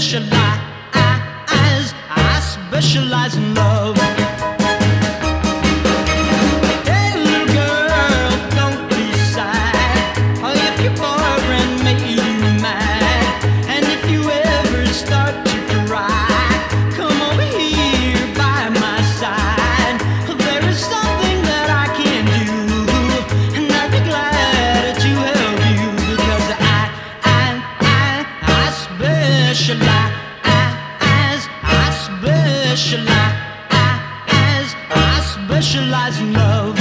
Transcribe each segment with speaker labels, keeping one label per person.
Speaker 1: I specialize in love. Hey, little girl, don't be sad. Oh, if your boyfriend made you mad, and if you ever start to cry, come over here by my side. There is something that I can do, and I'd be glad to help you, because I specialize. I specialize in love.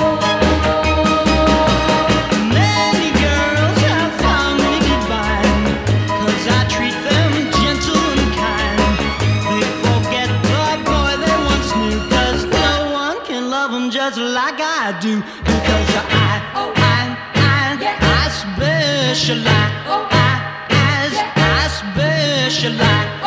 Speaker 1: Many girls have found me divine, 'cause I treat them gentle and kind. They forget the boy they once knew, 'cause no one can love them just like I do. Because I specialize. I specialize.